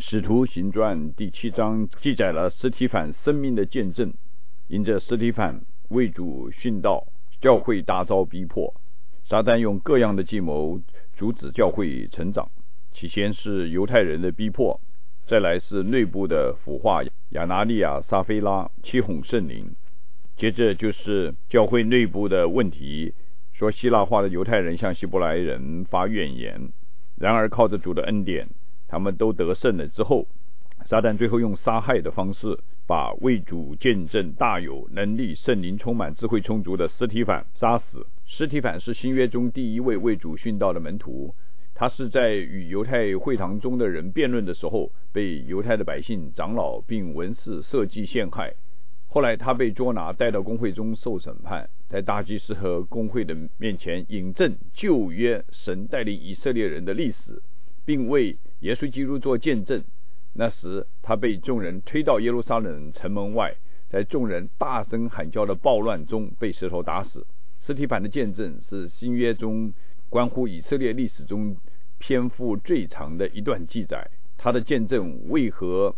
使徒行传第7章记载了司提反生命的见证。因着司提反为主殉道，教会大遭逼迫，撒旦用各样的计谋阻止教会成长。起先是犹太人的逼迫，再来是内部的腐化，亚拿利亚、撒非拉欺哄圣灵，接着就是教会内部的问题，说希腊化的犹太人向希伯来人发怨言。然而靠着主的恩典，他们都得胜了之后，撒旦最后用杀害的方式把为主见证大有能力、圣灵充满、智慧充足的司提反杀死。司提反是新约中第一位为主殉道的门徒，他是在与犹太会堂中的人辩论的时候，被犹太的百姓、长老并文士设计陷害。后来他被捉拿带到公会中受审判，在大祭司和公会的面前引证旧约神带领以色列人的历史，并为耶稣基督做见证。那时他被众人推到耶路撒冷城门外，在众人大声喊叫的暴乱中被石头打死。司提反的见证是新约中关乎以色列历史中篇幅最长的一段记载。他的见证为何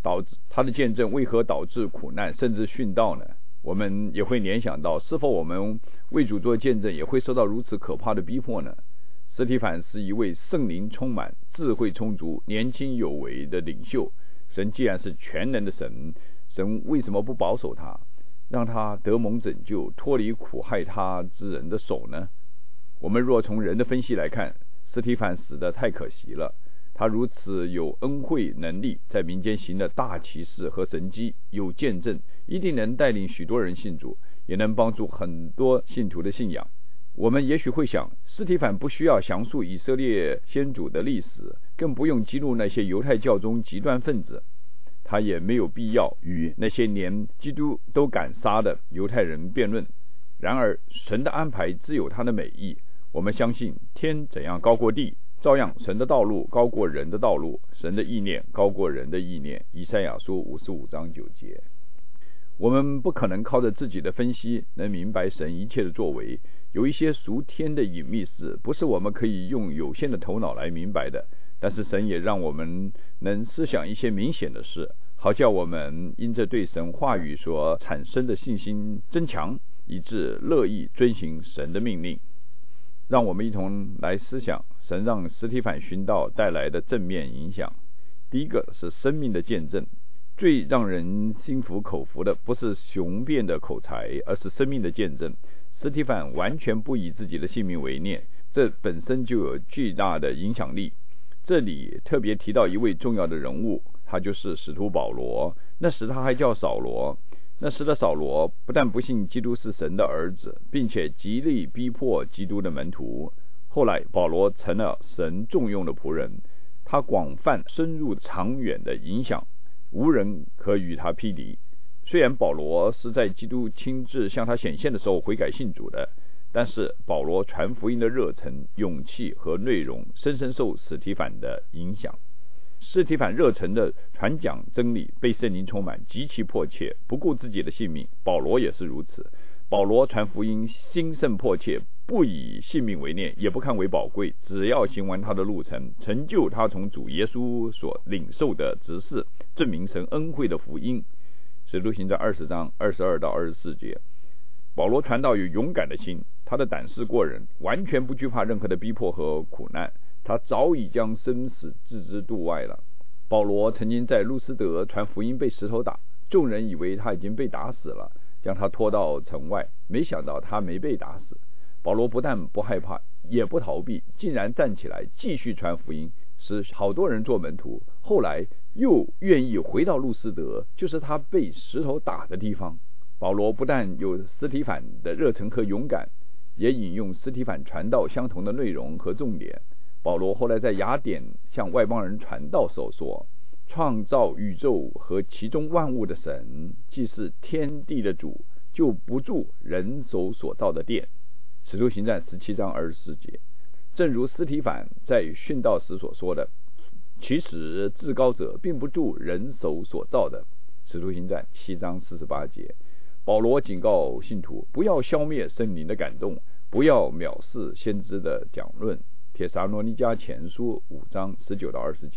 导致苦难甚至殉道呢？我们也会联想到，是否我们为主做见证也会受到如此可怕的逼迫呢？司提反是一位圣灵充满、智慧充足、年轻有为的领袖。神既然是全能的神，神为什么不保守他，让他得蒙拯救，脱离苦害他之人的手呢？我们若从人的分析来看，司提反死得太可惜了。他如此有恩惠能力，在民间行了大奇事和神迹，有见证，一定能带领许多人信主，也能帮助很多信徒的信仰。我们也许会想，司提反不需要详述以色列先祖的历史，更不用激怒那些犹太教中极端分子，他也没有必要与那些连基督都敢杀的犹太人辩论。然而神的安排自有他的美意，我们相信天怎样高过地，照样神的道路高过人的道路，神的意念高过人的意念。以赛亚书55章9节。我们不可能靠着自己的分析能明白神一切的作为，有一些属天的隐秘事不是我们可以用有限的头脑来明白的，但是神也让我们能思想一些明显的事，好叫我们因着对神话语所产生的信心增强，以致乐意遵行神的命令。让我们一同来思想神让司提反殉道带来的正面影响。第一个是生命的见证。最让人心服口服的不是雄辩的口才，而是生命的见证。司提反完全不以自己的性命为念，这本身就有巨大的影响力。这里特别提到一位重要的人物，他就是使徒保罗。那时他还叫扫罗。那时的扫罗不但不信基督是神的儿子，并且极力逼迫基督的门徒。后来保罗成了神重用的仆人，他广泛深入长远的影响，无人可与他匹敌。虽然保罗是在基督亲自向他显现的时候悔改信主的，但是保罗传福音的热忱、勇气和内容深深受司提反的影响。司提反热忱的传讲真理，被圣灵充满，极其迫切，不顾自己的性命。保罗也是如此。保罗传福音心甚迫切，不以性命为念，也不看为宝贵，只要行完他的路程，成就他从主耶稣所领受的职事，证明神恩惠的福音。使徒行传20章22到24节。保罗传道有勇敢的心，他的胆识过人，完全不惧怕任何的逼迫和苦难，他早已将生死置之度外了。保罗曾经在路斯德传福音被石头打，众人以为他已经被打死了，将他拖到城外，没想到他没被打死。保罗不但不害怕，也不逃避，竟然站起来继续传福音，使好多人做门徒。后来又愿意回到路斯德，就是他被石头打的地方。保罗不但有司提反的热忱和勇敢，也引用司提反传道相同的内容和重点。保罗后来在雅典向外邦人传道时说，创造宇宙和其中万物的神，既是天地的主，就不住人手所造的殿。使徒行传17章24节。正如司提反在殉道时所说的，其实至高者并不住人手所造的。使徒行传7章48节。保罗警告信徒，不要消灭圣灵的感动，不要藐视先知的讲论。帖撒罗尼迦前书5章19到20节。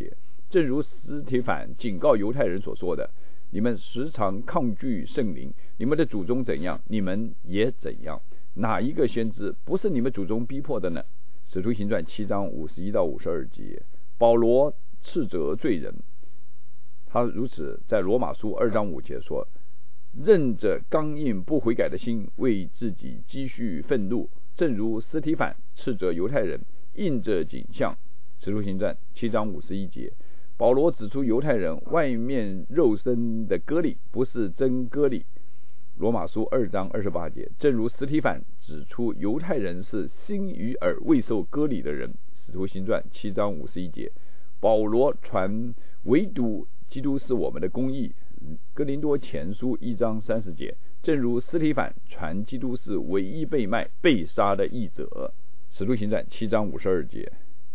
正如司提反警告犹太人所说的，你们时常抗拒圣灵，你们的祖宗怎样，你们也怎样。哪一个先知不是你们祖宗逼迫的呢？使徒行传7章51到52节，保罗斥责罪人，他如此在罗马书2章5节说，任着刚硬不悔改的心，为自己积蓄愤怒，正如司提反斥责犹太人，印着景象。使徒行传7章51节，保罗指出犹太人外面肉身的割礼不是真割礼。罗马书2章28节，正如司提反指出犹太人是心与耳未受割礼的人。使徒行传7章51节，保罗传唯独基督是我们的公义。哥林多前书1章30节，正如司提反传基督是唯一被卖被杀的义者。使徒行传7章52节。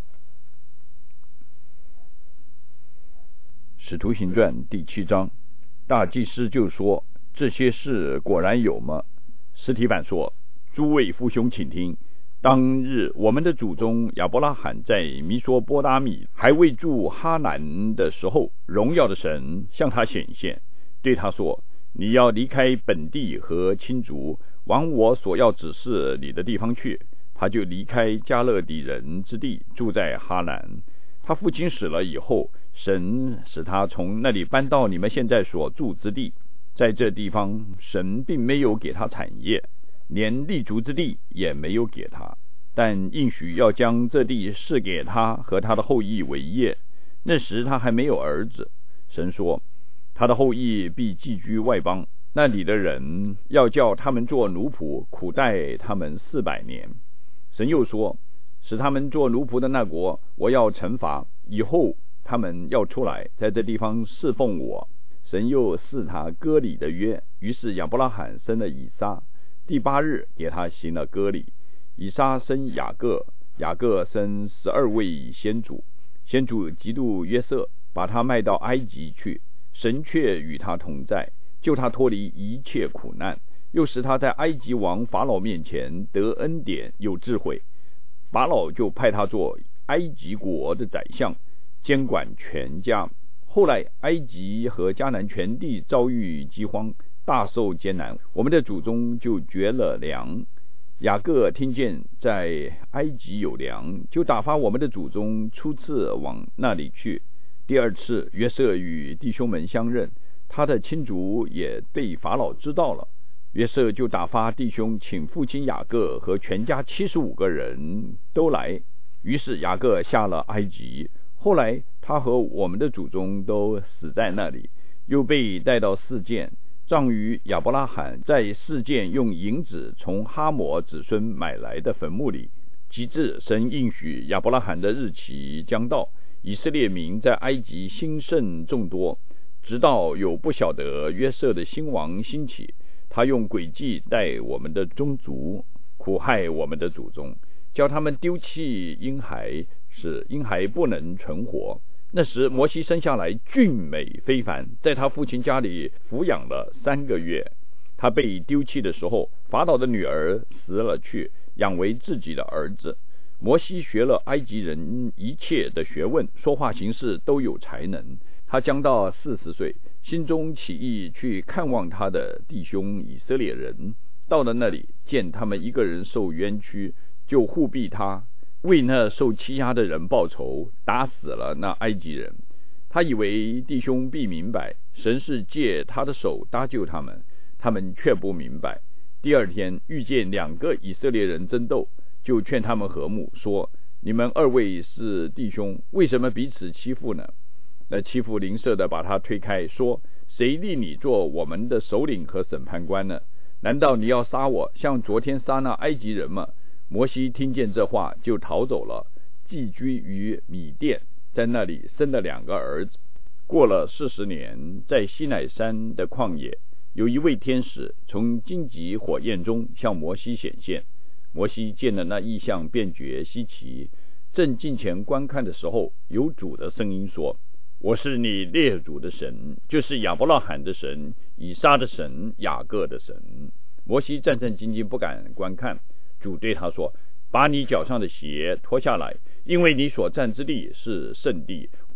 使徒行传第7章，大祭司就说，这些事果然有吗？司提反说，诸位父兄请听，当日我们的祖宗亚伯拉罕在弥索波达米还未住哈南的时候，荣耀的神向他显现，对他说，你要离开本地和亲族，往我所要指示你的地方去。他就离开加勒底人之地，住在哈南。他父亲死了以后，神使他从那里搬到你们现在所住之地。在这地方，神并没有给他产业，连立足之地也没有给他，但应许要将这地赐给他和他的后裔为业。那时他还没有儿子。神说，他的后裔必寄居外邦，那里的人要叫他们做奴仆，苦待他们400年。神又说，使他们做奴仆的那国，我要惩罚，以后他们要出来，在这地方侍奉我。神又赐他割礼的约，于是亚伯拉罕生了以撒，第8日给他行了割礼。以撒生雅各，雅各生12位先祖，先祖嫉妒约瑟，把他卖到埃及去，神却与他同在，救他脱离一切苦难，又使他在埃及王法老面前得恩典，有智慧。法老就派他做埃及国的宰相，监管全家。后来埃及和迦南全地遭遇饥荒，大受艰难，我们的祖宗就绝了粮。雅各听见在埃及有粮，就打发我们的祖宗初次往那里去。第2次，约瑟与弟兄们相认，他的亲族也被法老知道了。约瑟就打发弟兄请父亲雅各和全家75个人都来。于是雅各下了埃及，后来他和我们的祖宗都死在那里，又被带到示剑，葬于亚伯拉罕在示剑用银子从哈摩子孙买来的坟墓里。及至神应许亚伯拉罕的日期将到，以色列民在埃及兴盛众多，直到有不晓得约瑟的新王兴起，他用诡计待我们的宗族，苦害我们的祖宗，叫他们丢弃婴孩，使婴孩不能存活。那时摩西生下来俊美非凡，在他父亲家里抚养了3个月。他被丢弃的时候，法老的女儿死了去，养为自己的儿子。摩西学了埃及人一切的学问，说话行事都有才能。他将到40岁，心中起意去看望他的弟兄以色列人。到了那里，见他们一个人受冤屈，就护庇他，为那受欺压的人报仇，打死了那埃及人。他以为弟兄必明白，神是借他的手搭救他们，他们却不明白。第2天遇见2个以色列人争斗，就劝他们和睦，说，你们2位是弟兄，为什么彼此欺负呢？那欺负邻舍的把他推开，说，谁立你做我们的首领和审判官呢？难道你要杀我，像昨天杀那埃及人吗？摩西听见这话，就逃走了，寄居于米甸，在那里生了2个儿子。过了40年，在西乃山的旷野，有一位天使从荆棘火焰中向摩西显现。摩西见了那异象，便觉稀奇，正近前观看的时候，有主的声音说，我是你列祖的神，就是亚伯拉罕的神，以撒的神，雅各的神。摩西战战兢兢，不敢观看。主对他说，把你脚上的鞋脱下来，因为你所站之地是圣地。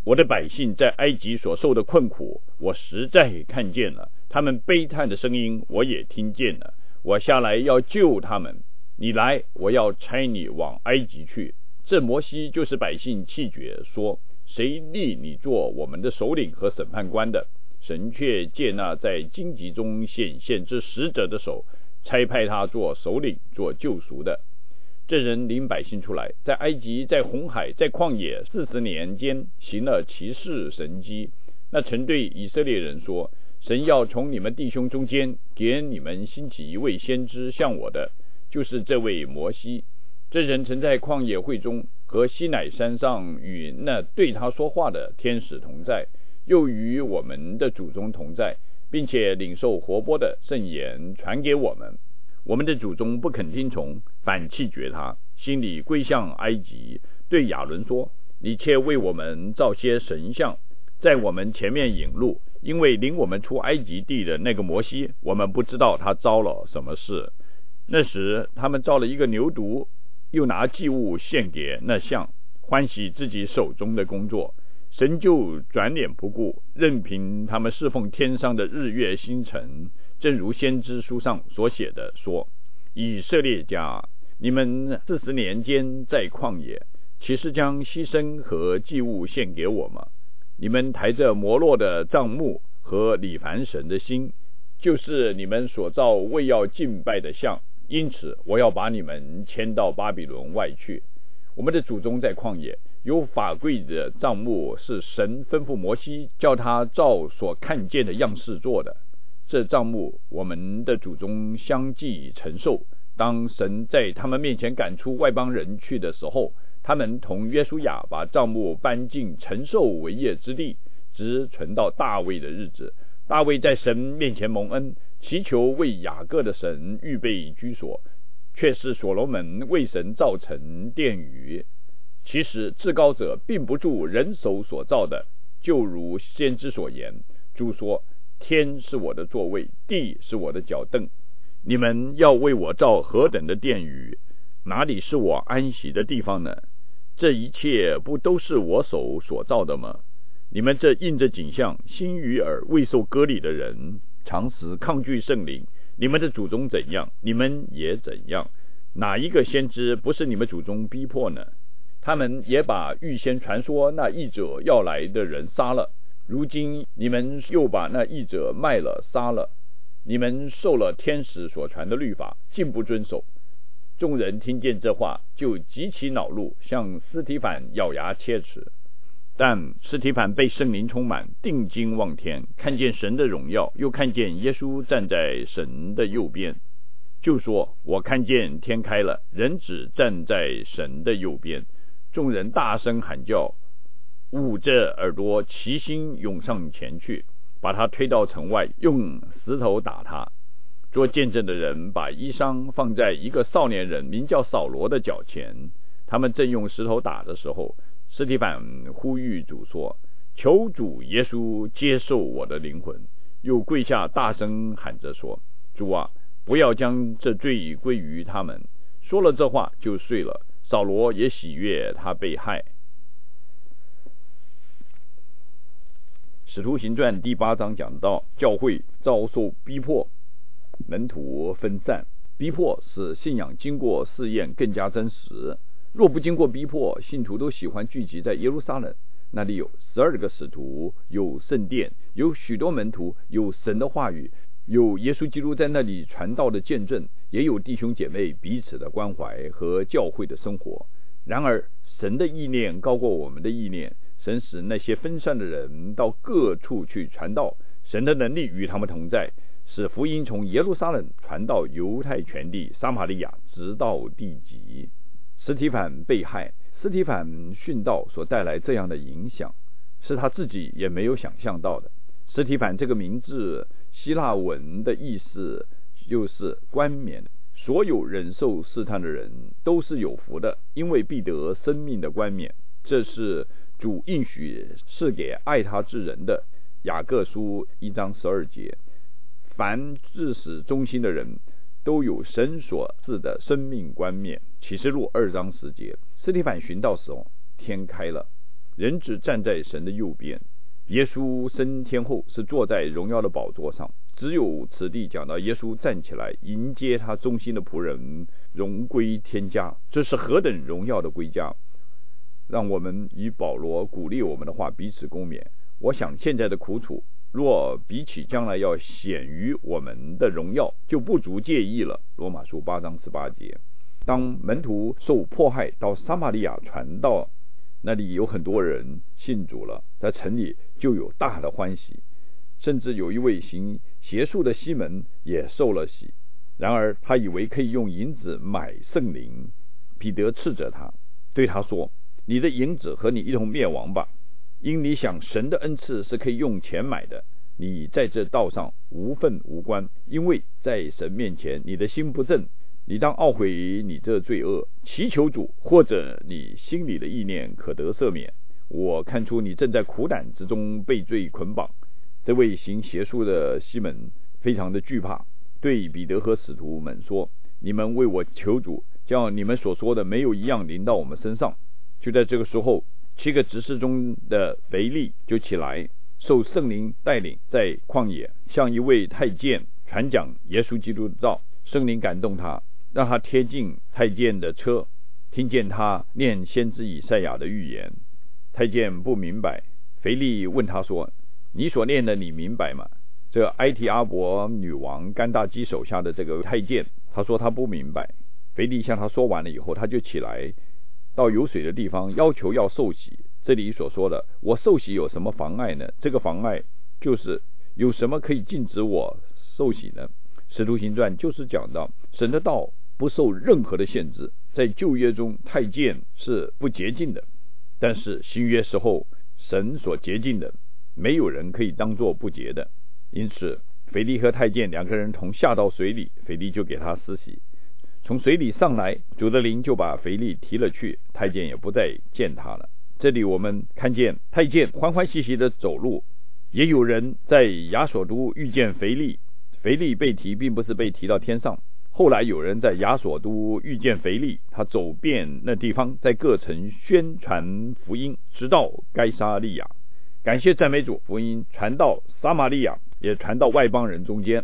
我的百姓在埃及所受的困苦，我实在看见了，他们悲叹的声音我也听见了。我下来要救他们，你来，我要差你往埃及去。这摩西就是百姓气绝，说谁立你做我们的首领和审判官的？神却借那在荆棘中显现之使者的手，差派他做首领，做救赎的。这人领百姓出来，在埃及，在红海，在旷野40年间行了奇事神迹。那曾对以色列人说，神要从你们弟兄中间给你们兴起一位先知像我的，就是这位摩西。这人曾在旷野会中和西乃山上与那对他说话的天使同在，又与我们的祖宗同在，并且领受活泼的圣言传给我们。我们的祖宗不肯听从，反弃绝他，心里归向埃及，对亚伦说，你且为我们造些神像，在我们前面引路，因为领我们出埃及地的那个摩西，我们不知道他遭了什么事。那时他们造了一个牛犊，又拿祭物献给那像，欢喜自己手中的工作。神就转脸不顾，任凭他们侍奉天上的日月星辰，正如先知书上所写的说，以色列家，你们40年间在旷野，岂是将牺牲和祭物献给我吗？你们抬着摩洛的帐幕和里凡神的心，就是你们所造为要敬拜的像，因此我要把你们迁到巴比伦外去。我们的祖宗在旷野有法柜的帐幕，是神吩咐摩西叫他照所看见的样式做的。这帐幕我们的祖宗相继承受，当神在他们面前赶出外邦人去的时候，他们同约书亚把帐幕搬进承受为业之地，直存到大卫的日子。大卫在神面前蒙恩，祈求为雅各的神预备居所，却是所罗门为神造成殿宇。其实至高者并不住人手所造的，就如先知所言，主说，天是我的座位，地是我的脚凳。你们要为我造何等的殿宇？哪里是我安息的地方呢？这一切不都是我手所造的吗？你们这印着景象、心与耳未受割礼的人，常时抗拒圣灵。你们的祖宗怎样，你们也怎样。哪一个先知不是你们祖宗逼迫呢？他们也把预先传说那义者要来的人杀了，如今你们又把那义者卖了杀了。你们受了天使所传的律法，竟不遵守。众人听见这话，就极其恼怒，向司提反咬牙切齿。但司提反被圣灵充满，定睛望天，看见神的荣耀，又看见耶稣站在神的右边，就说，我看见天开了，人子站在神的右边。众人大声喊叫，捂着耳朵，齐心涌上前去，把他推到城外，用石头打他。做见证的人把衣裳放在一个少年人名叫扫罗的脚前，他们正用石头打的时候，司提反呼吁主说，求主耶稣接受我的灵魂，又跪下大声喊着说，主啊，不要将这罪归于他们。说了这话就睡了。扫罗也喜悦他被害。使徒行传第8章讲到，教会遭受逼迫，门徒分散，逼迫使信仰经过试验更加真实。若不经过逼迫，信徒都喜欢聚集在耶路撒冷，那里有12个使徒，有圣殿，有许多门徒，有神的话语，有耶稣基督在那里传道的见证，也有弟兄姐妹彼此的关怀和教会的生活。然而神的意念高过我们的意念，神使那些分散的人到各处去传道，神的能力与他们同在，使福音从耶路撒冷传到犹太全地、撒玛利亚，直到地极。司提反被害，司提反殉道所带来这样的影响，是他自己也没有想象到的。司提反这个名字希腊文的意思就是冠冕，所有忍受试探的人都是有福的，因为必得生命的冠冕。这是主应许赐给爱他之人的。雅各书1章12节，凡至死忠心的人都有神所赐的生命冠冕。启示录2章10节，司提反寻到时候，天开了， 人子站在神的右边。耶稣升天后是坐在荣耀的宝座上，只有此地讲到耶稣站起来迎接他忠心的仆人荣归天家，这是何等荣耀的归家！让我们以保罗鼓励我们的话彼此共勉。我想现在的苦楚若比起将来要显于我们的荣耀，就不足介意了。罗马书8章18节。当门徒受迫害到撒玛利亚传道，那里有很多人信主了，在城里就有大的欢喜，甚至有一位行邪术的西门也受了洗。然而他以为可以用银子买圣灵，彼得斥责他，对他说：你的银子和你一同灭亡吧，因你想神的恩赐是可以用钱买的，你在这道上无份无关，因为在神面前你的心不正，你当懊悔你这罪恶，祈求主，或者你心里的意念可得赦免。我看出你正在苦胆之中被罪捆绑。这位行邪术的西门非常的惧怕，对彼得和使徒们说：你们为我求主，叫你们所说的没有一样临到我们身上。就在这个时候，7个执事中的腓力就起来，受圣灵带领，在旷野向一位太监传讲耶稣基督的道。圣灵感动他，让他贴近太监的车，听见他念先知以赛亚的预言。太监不明白，腓力问他说：你所念的你明白吗？这埃提阿伯女王甘大基手下的这个太监，他说他不明白。腓力向他说完了以后，他就起来到有水的地方，要求要受洗。这里所说的我受洗有什么妨碍呢？这个妨碍就是有什么可以禁止我受洗呢？使徒行传就是讲到神的道不受任何的限制。在旧约中太监是不洁净的，但是新约时候神所洁净的，没有人可以当作不洁的。因此腓力和太监两个人同下到水里，腓力就给他施洗。从水里上来，主的灵就把腓力提了去，太监也不再见他了。这里我们看见太监欢欢喜喜的走路。也有人在亚索都遇见腓力，腓力被提并不是被提到天上。后来有人在亚索都遇见腓力，他走遍那地方，在各城宣传福音，直到该撒利亚。感谢赞美主，福音传到撒玛利亚，也传到外邦人中间。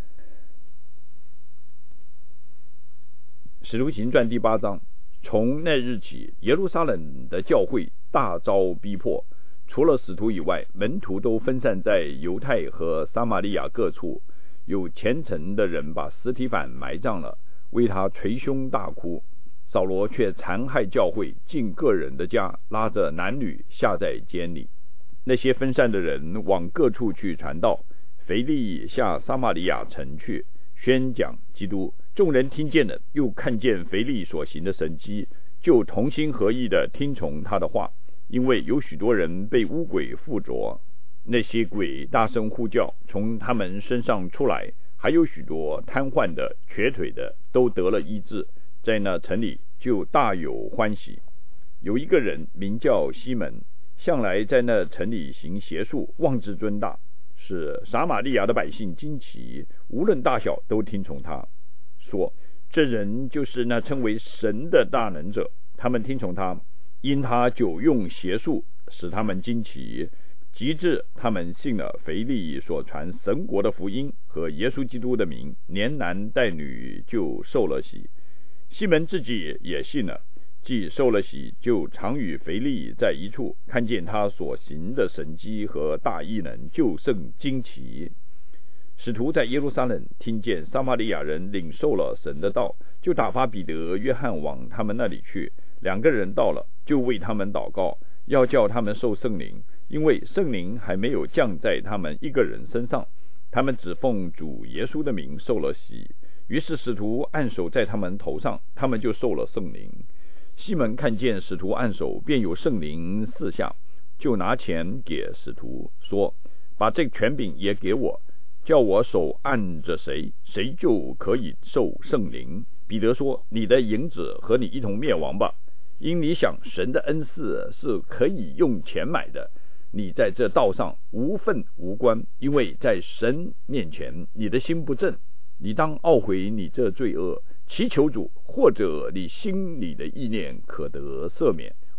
使徒行传第8章，从那日起，耶路撒冷的教会大遭逼迫，除了使徒以外，门徒都分散在犹太和撒玛利亚各处。有虔诚的人把司提反埋葬了，为他捶胸大哭。扫罗却残害教会，进个人的家，拉着男女下在监里。那些分散的人往各处去传道。腓力下撒玛利亚城去，宣讲基督。众人听见了，又看见腓力所行的神迹，就同心合意的听从他的话。因为有许多人被污鬼附着，那些鬼大声呼叫，从他们身上出来，还有许多瘫痪的、瘸腿的都得了医治，在那城里就大有欢喜。有一个人名叫西门，向来在那城里行邪术，妄自尊大，使撒玛利亚的百姓惊奇，无论大小都听从他，说这人就是那称为神的大能者。他们听从他，因他久用邪术，使他们惊奇，及至他们信了腓力所传神国的福音和耶稣基督的名，连男带女就受了洗。西门自己也信了，既受了洗，就常与腓力在一处，看见他所行的神迹和大异能，就甚惊奇。使徒在耶路撒冷听见撒玛利亚人领受了神的道，就打发彼得、约翰往他们那里去。2个人到了，就为他们祷告，要叫他们受圣灵，因为圣灵还没有降在他们一个人身上。他们只奉主耶稣的名受了洗。于是使徒按手在他们头上，他们就受了圣灵。西门看见使徒按手，便有圣灵赐下，就拿钱给使徒，说：把这权柄也给我，叫我手按着谁，谁就可以受圣灵。彼得说：你的银子和你一同灭亡吧，因你想神的恩赐是可以用钱买的，你在这道上无份无关，因为在神面前你的心不正，你当懊悔你这罪恶，祈求主，或者你心里的意念可得赦免。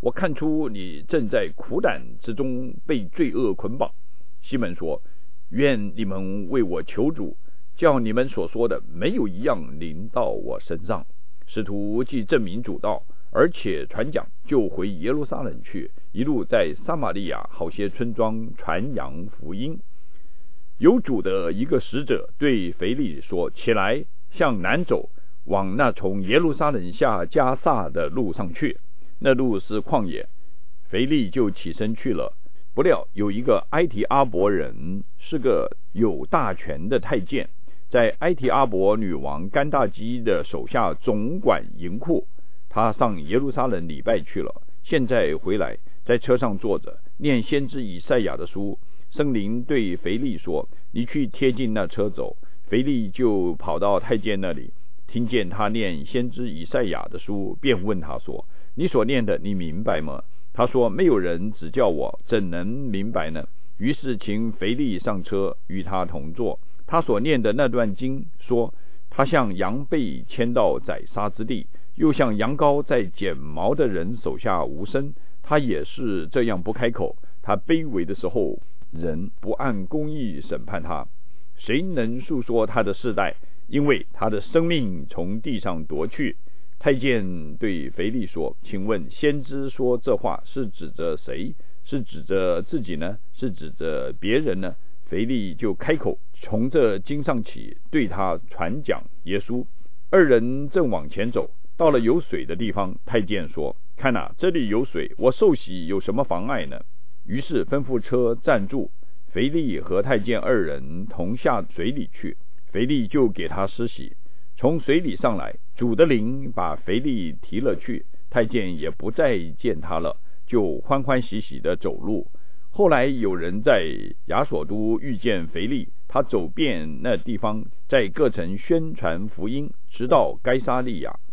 我看出你正在苦胆之中被罪恶捆绑。西门说，愿你们为我求主，叫你们所说的没有一样临到我身上。使徒既证明主道，而且传讲，就回耶路撒冷去，一路在撒玛利亚好些村庄传扬福音。有主的一个使者对腓利说，起来，向南走，往那从耶路撒冷下加萨的路上去，那路是旷野。腓利就起身去了。不料有一个埃提阿伯人，是个有大权的太监，在埃提阿伯女王甘大基的手下总管银库。他上耶路撒冷礼拜去了，现在回来，在车上坐着，念先知以赛亚的书。圣灵对腓利说，你去贴近那车走。腓利就跑到太监那里，听见他念先知以赛亚的书，便问他说，你所念的你明白吗？他说，没有人指教我，怎能明白呢？于是请腓利上车，与他同坐。他所念的那段经说，他像羊被牵到宰杀之地，又像羊羔在剪毛的人手下无声，他也是这样不开口。他卑微的时候，人不按公义审判他，谁能述说他的世代？因为他的生命从地上夺去。太监对腓利说，请问先知说这话是指着谁？是指着自己呢？是指着别人呢？腓利就开口，从这经上起，对他传讲耶稣。二人正往前走，到了有水的地方，太监说，看哪，这里有水，我受洗有什么妨碍呢？于是吩咐车站住，腓利和太监二人同下水里去。腓利就给他施洗，从水里上来，主的灵把腓利提了去，太监也不再见他了，就欢欢喜喜地走路。后来有人在亚索都遇见腓利，他走遍那地方，在各城宣传福音，直到该撒利亚。